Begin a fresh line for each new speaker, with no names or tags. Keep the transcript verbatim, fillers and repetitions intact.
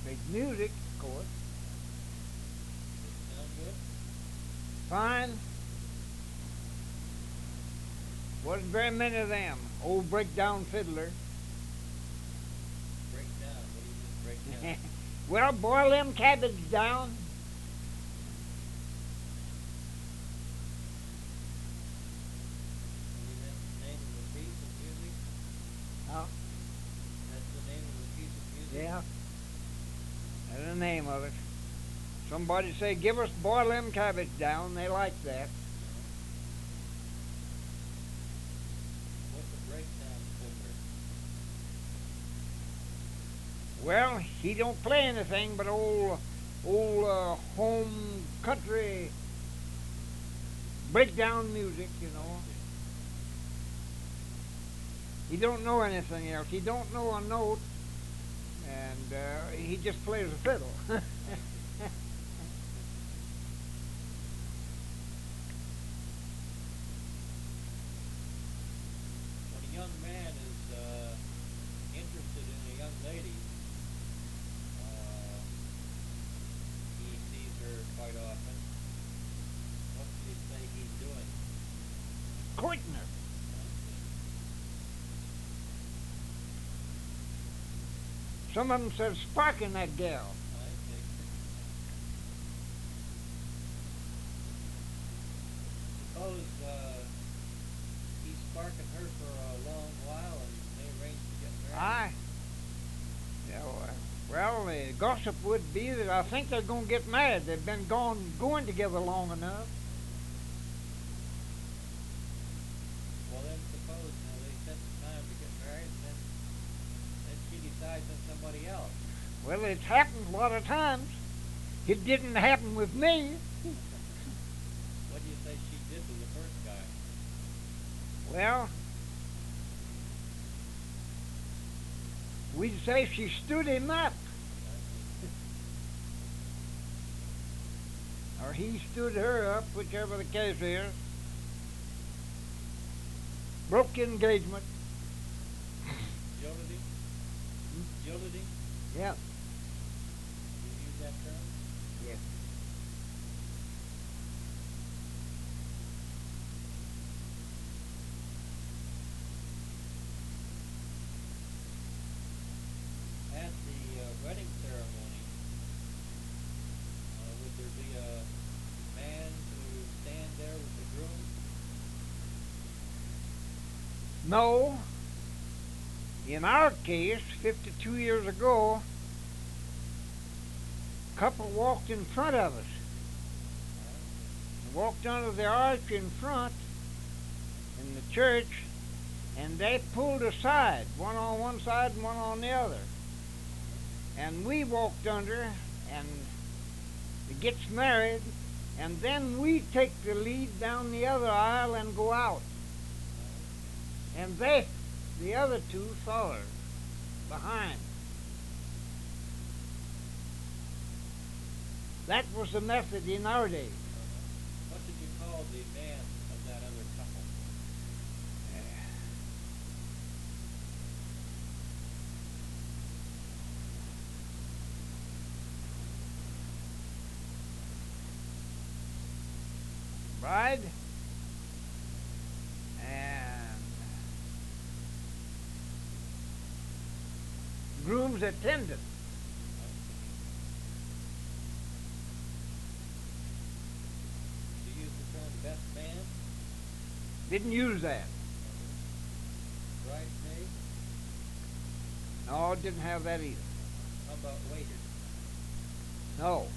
Played music, of course.
Sound good?
Fine. Wasn't very many of them. Old breakdown fiddler.
Break down. What do you mean break down?
Well, boil them cabbage down.
I mean, that's the name of the piece of music?
Oh,
That's the name of the piece of music?
yeah. That's the name of it. Somebody say, give us boil them cabbage down. They like that.
What's a breakdown fiddler?
Well, he don't play anything but old, old uh, home country breakdown music, you know. He don't know anything else. He don't know a note, and uh, he just plays a fiddle.
When a young man is uh, interested in a young lady, uh, he sees her quite often. What do you say he's doing?
Courting her. Some of them said sparking that gal.
I think. Suppose uh, he's sparking her for a long while and they arrange to get married.
Aye. Yeah, well, well, the gossip would be that I think they're going to get married. They've been gone, going together long enough.
Well, then suppose now they set the time to get married and then, then she decides on somebody else.
Well, it's happened a lot of times. It didn't happen with me.
What do you say she did to the first guy?
Well, we'd say she stood him up, or he stood her up, whichever the case is. Broke the engagement.
Jilted him? Jilted him?
Yeah.
You use that term?
Yes.
At the uh, wedding ceremony, uh, would there be a man to stand there with the groom?
No. In our case, fifty-two years ago, a couple walked in front of us. They walked under the arch in front in the church, and they pulled aside, one on one side and one on the other. And we walked under, and it gets married, and then we take the lead down the other aisle and go out. And they, the other two, followed behind. That was the method in our days.
What did you call the man of that other couple?
Bride and groom's attendant.
Do you use the term best man?
Didn't use that.
Bridesmaid?
No, didn't have that either.
How about waiter?
No.